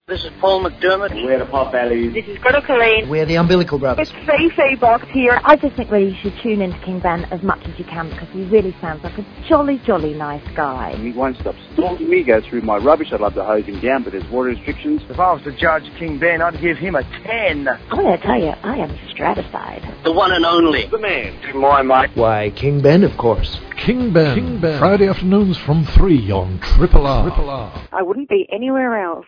This is Paul McDermott. We're the Pop Valleys. This is Gretel Colleen. We're the Umbilical Brothers. It's Faye Box here. I just think really you should tune into King Ben as much as you can because he really sounds like a jolly, jolly nice guy. He won't stop stalking me, goes through my rubbish. I'd love to hose him down, but there's water restrictions. If I was to judge King Ben, I'd give him a 10. I'm going to tell you, I am stratified. The one and only. The man. To my mate. Why, King Ben, of course. King Ben. Friday afternoons from 3 on Triple R. I wouldn't be anywhere else.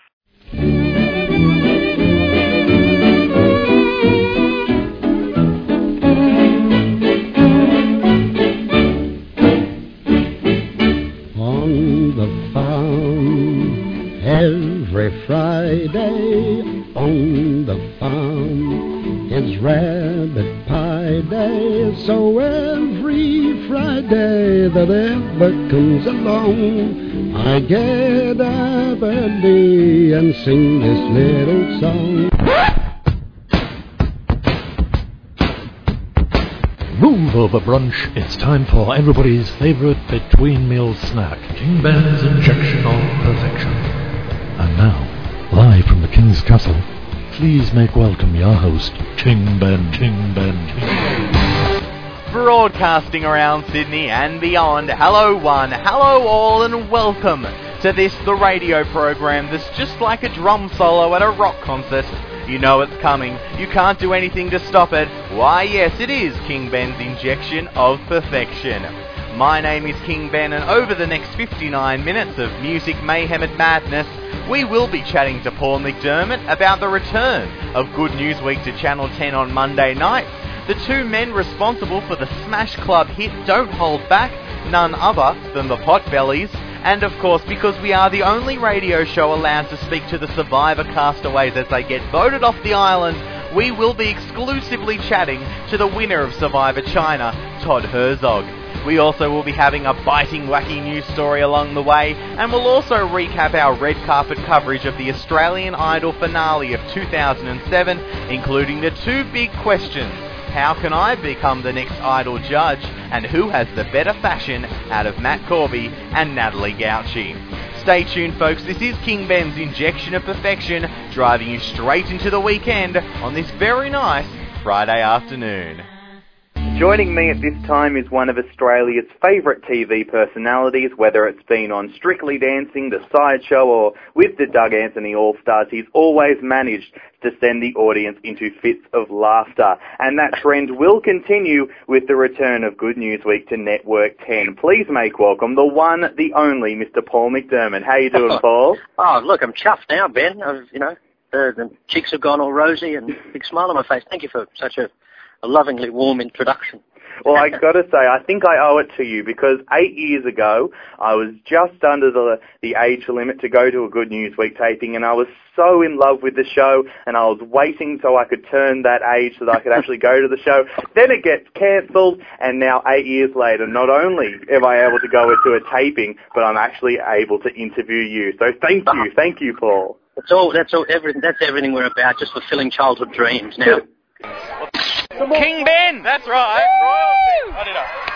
On the farm, every Friday, on the farm, it's rabbit pie day, so every Friday that ever comes along, I get up early and sing this little song. Move over brunch, it's time for everybody's favourite between-meal snack, King Ben's Injection of Perfection. And now, live from the King's Castle, please make welcome your host, King Ben. Broadcasting around Sydney and beyond, hello one, hello all, and welcome to this, the radio program that's just like a drum solo at a rock concert. You know it's coming. You can't do anything to stop it. Why, yes, it is King Ben's Injection of Perfection. My name is King Ben, and over the next 59 minutes of music, mayhem and madness, we will be chatting to Paul McDermott about the return of Good News Week to Channel 10 on Monday night. The two men responsible for the Smash Club hit Don't Hold Back, none other than the Potbellies. And of course, because we are the only radio show allowed to speak to the survivor castaways as they get voted off the island, we will be exclusively chatting to the winner of Survivor China, Todd Herzog. We also will be having a biting, wacky news story along the way, and we'll also recap our red carpet coverage of the Australian Idol finale of 2007, including the two big questions. How can I become the next Idol judge? And who has the better fashion out of Matt Corby and Natalie Gauchi? Stay tuned, folks. This is King Ben's Injection of Perfection, driving you straight into the weekend on this very nice Friday afternoon. Joining me at this time is one of Australia's favourite TV personalities, whether it's been on Strictly Dancing, The Sideshow, or with the Doug Anthony All-Stars. He's always managed to send the audience into fits of laughter. And that trend will continue with the return of Good News Week to Network 10. Please make welcome the one, the only, Mr. Paul McDermott. How you doing, Paul? Oh, look, I'm chuffed now, Ben. The cheeks have gone all rosy and big smile on my face. Thank you for such a lovingly warm introduction. Well, I got to say, I think I owe it to you because 8 years ago, I was just under the age limit to go to a Good News Week taping, and I was so in love with the show, and I was waiting so I could turn that age so that I could actually go to the show. Then it gets cancelled, and now 8 years later, not only am I able to go into a taping, but I'm actually able to interview you. So thank you, Paul. That's everything we're about, just fulfilling childhood dreams now. King Ben, that's right. Royalty.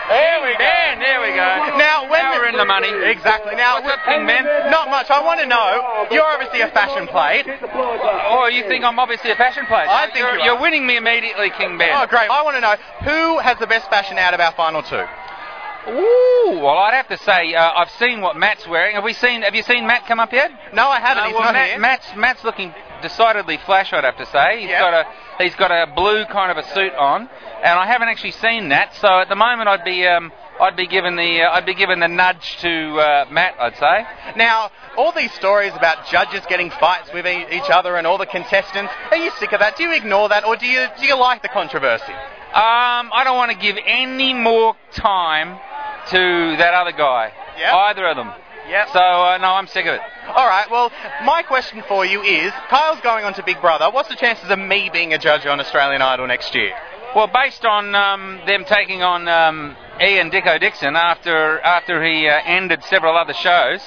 There we go. Now we're in the money. Exactly. Now, King Ben, not much. I want to know, you're obviously a fashion plate. Oh, you think I'm obviously a fashion plate? I think you're winning me immediately, King Ben. Oh, great. I want to know, who has the best fashion out of our final two? Ooh, well, I'd have to say I've seen what Matt's wearing. Have you seen Matt come up yet? No, I haven't. He's not here. Matt's looking decidedly flash, I'd have to say. He's got a blue kind of a suit on, and I haven't actually seen that. So at the moment, I'd be given the nudge to Matt, I'd say. Now, all these stories about judges getting fights with each other and all the contestants, are you sick of that? Do you ignore that, or do you like the controversy? I don't want to give any more time to that other guy. Yep. Either of them. Yep. So, no, I'm sick of it. All right, well, my question for you is, Kyle's going on to Big Brother. What's the chances of me being a judge on Australian Idol next year? Well, based on them taking on Ian Dicko Dixon after he ended several other shows,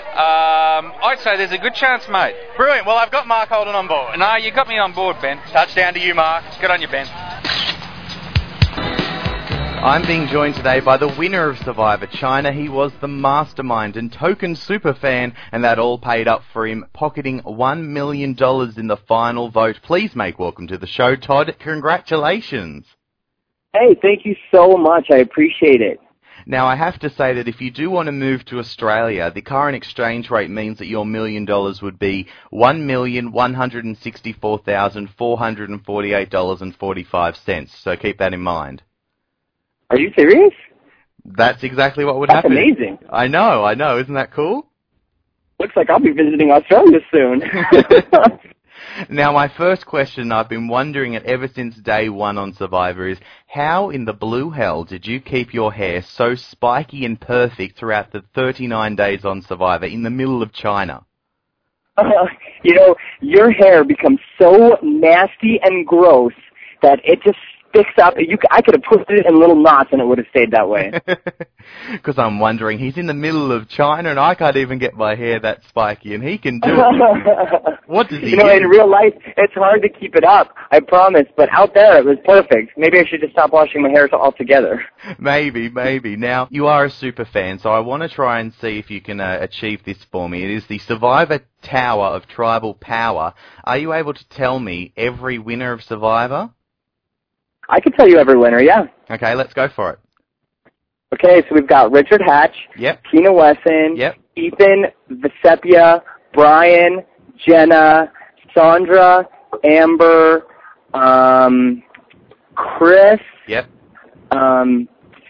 I'd say there's a good chance, mate. Brilliant. Well, I've got Mark Holden on board. No, you got me on board, Ben. Touchdown to you, Mark. Good on you, Ben. I'm being joined today by the winner of Survivor China. He was the mastermind and token superfan, and that all paid up for him pocketing $1 million in the final vote. Please make welcome to the show, Todd. Congratulations. Hey, thank you so much. I appreciate it. Now, I have to say that if you do want to move to Australia, the current exchange rate means that your $1 million would be $1,164,448.45. So keep that in mind. Are you serious? That's exactly what would happen. That's amazing. I know. Isn't that cool? Looks like I'll be visiting Australia soon. Now, my first question I've been wondering it ever since day one on Survivor is, how in the blue hell did you keep your hair so spiky and perfect throughout the 39 days on Survivor in the middle of China? Your hair becomes so nasty and gross that it just sticks up. I could have put it in little knots and it would have stayed that way. Because I'm wondering, he's in the middle of China and I can't even get my hair that spiky and he can do it. What does he do? In real life, it's hard to keep it up, I promise, but out there it was perfect. Maybe I should just stop washing my hair altogether. Maybe. Now, you are a super fan, so I want to try and see if you can achieve this for me. It is the Survivor Tower of Tribal Power. Are you able to tell me every winner of Survivor? I can tell you every winner, yeah. Okay, let's go for it. Okay, so we've got Richard Hatch, yep. Tina Wesson, yep. Ethan, Vesepia, Brian, Jenna, Sandra, Amber, Chris, yep. Tom,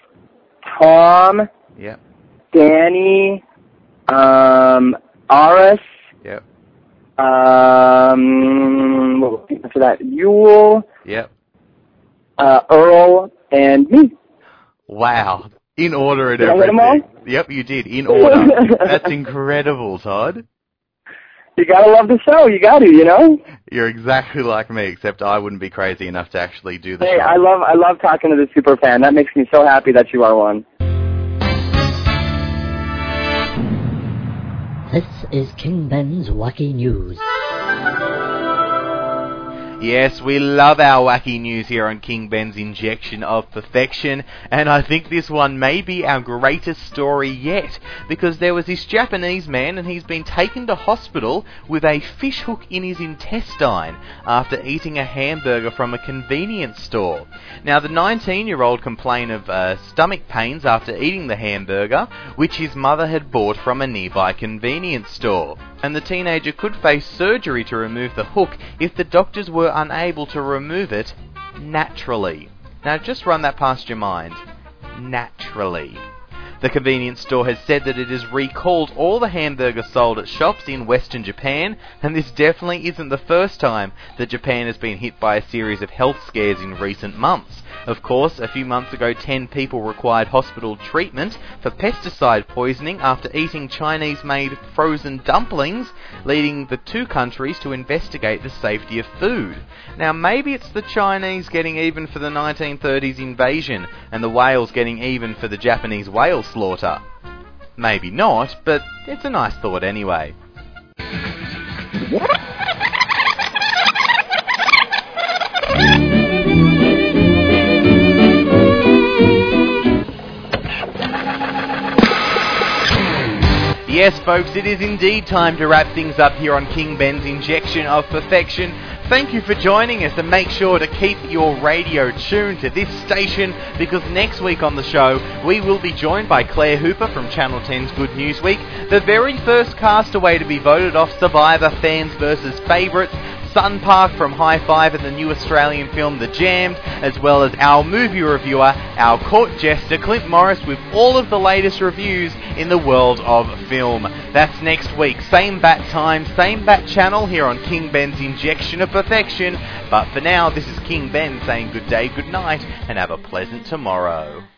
yep. Danny, Aris, yep. What was after that? Yule, yep. Earl, and me. Wow. In order and did everything. I hit them all? Yep, you did. In order. That's incredible, Todd. You gotta love the show. You gotta, You're exactly like me, except I wouldn't be crazy enough to actually do the show. Hey, I love talking to the super fan. That makes me so happy that you are one. This is King Ben's Wacky News. Yes, we love our wacky news here on King Ben's Injection of Perfection, and I think this one may be our greatest story yet, because there was this Japanese man and he's been taken to hospital with a fish hook in his intestine after eating a hamburger from a convenience store. Now, the 19-year-old complained of stomach pains after eating the hamburger, which his mother had bought from a nearby convenience store. And the teenager could face surgery to remove the hook if the doctors were unable to remove it naturally. Now, just run that past your mind. Naturally. The convenience store has said that it has recalled all the hamburgers sold at shops in Western Japan, and this definitely isn't the first time that Japan has been hit by a series of health scares in recent months. Of course, a few months ago, 10 people required hospital treatment for pesticide poisoning after eating Chinese-made frozen dumplings, leading the two countries to investigate the safety of food. Now, maybe it's the Chinese getting even for the 1930s invasion, and the whales getting even for the Japanese whale slaughter. Maybe not, but it's a nice thought anyway. Yes, folks, it is indeed time to wrap things up here on King Ben's Injection of Perfection. Thank you for joining us, and make sure to keep your radio tuned to this station, because next week on the show we will be joined by Claire Hooper from Channel 10's Good News Week, the very first castaway to be voted off Survivor Fans vs Favourites, Sun Park from High Five and the new Australian film The Jammed, as well as our movie reviewer, our court jester Clint Morris, with all of the latest reviews in the world of film. That's next week, same bat time, same bat channel here on King Ben's Injection of Perfection. But for now, this is King Ben saying good day, good night, and have a pleasant tomorrow.